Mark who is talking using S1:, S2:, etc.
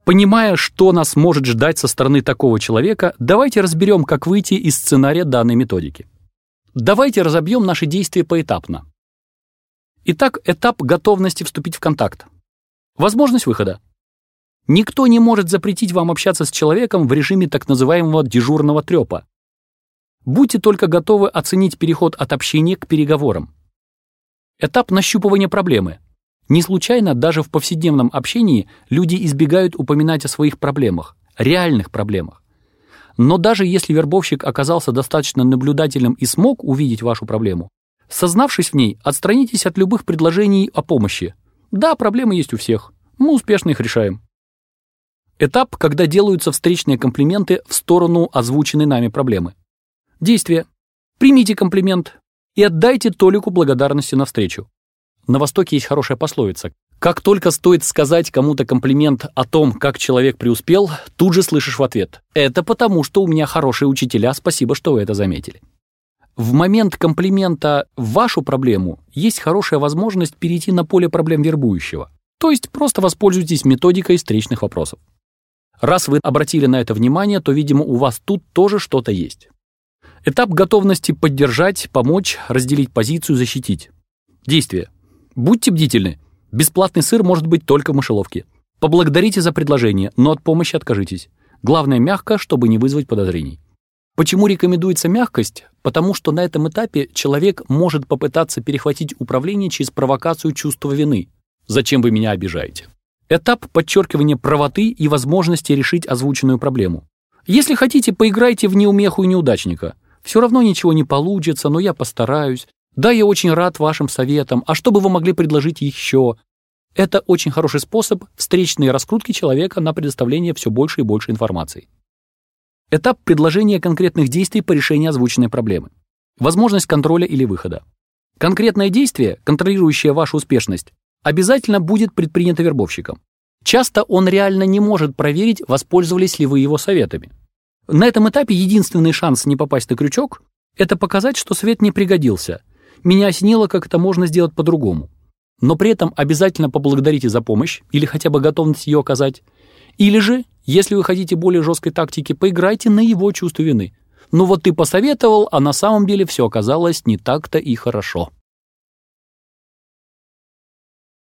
S1: Понимая, что нас может ждать со стороны такого человека, давайте разберем, как выйти из сценария данной методики. Давайте разобьем наши действия поэтапно. Итак, этап готовности вступить в контакт. Возможность выхода. Никто не может запретить вам общаться с человеком в режиме так называемого дежурного трёпа. Будьте только готовы оценить переход от общения к переговорам. Этап нащупывания проблемы. Не случайно даже в повседневном общении люди избегают упоминать о своих проблемах, реальных проблемах. Но даже если вербовщик оказался достаточно наблюдательным и смог увидеть вашу проблему, сознавшись в ней, отстранитесь от любых предложений о помощи. Да, проблемы есть у всех, мы успешно их решаем. Этап, когда делаются встречные комплименты в сторону озвученной нами проблемы. Действие. Примите комплимент и отдайте толику благодарности навстречу. На Востоке есть хорошая пословица. Как только стоит сказать кому-то комплимент о том, как человек преуспел, тут же слышишь в ответ: «Это потому, что у меня хорошие учителя, спасибо, что вы это заметили». В момент комплимента в вашу проблему есть хорошая возможность перейти на поле проблем вербующего. То есть просто воспользуйтесь методикой встречных вопросов. Раз вы обратили на это внимание, то, видимо, у вас тут тоже что-то есть. Этап готовности поддержать, помочь, разделить позицию, защитить. Действие. Будьте бдительны. Бесплатный сыр может быть только в мышеловке. Поблагодарите за предложение, но от помощи откажитесь. Главное, мягко, чтобы не вызвать подозрений. Почему рекомендуется мягкость? Потому что на этом этапе человек может попытаться перехватить управление через провокацию чувства вины. Зачем вы меня обижаете? Этап подчеркивания правоты и возможности решить озвученную проблему. Если хотите, поиграйте в неумеху и неудачника. Все равно ничего не получится, но я постараюсь. Да, я очень рад вашим советам. А что бы вы могли предложить еще? Это очень хороший способ встречной раскрутки человека на предоставление все больше и больше информации. Этап предложения конкретных действий по решению озвученной проблемы. Возможность контроля или выхода. Конкретное действие, контролирующее вашу успешность, обязательно будет предпринято вербовщиком. Часто он реально не может проверить, воспользовались ли вы его советами. На этом этапе единственный шанс не попасть на крючок – это показать, что совет не пригодился. Меня осенило, как это можно сделать по-другому. Но при этом обязательно поблагодарите за помощь или хотя бы готовность ее оказать. Или же, если вы хотите более жесткой тактики, поиграйте на его чувство вины. Ну вот ты посоветовал, а на самом деле все оказалось не так-то и хорошо.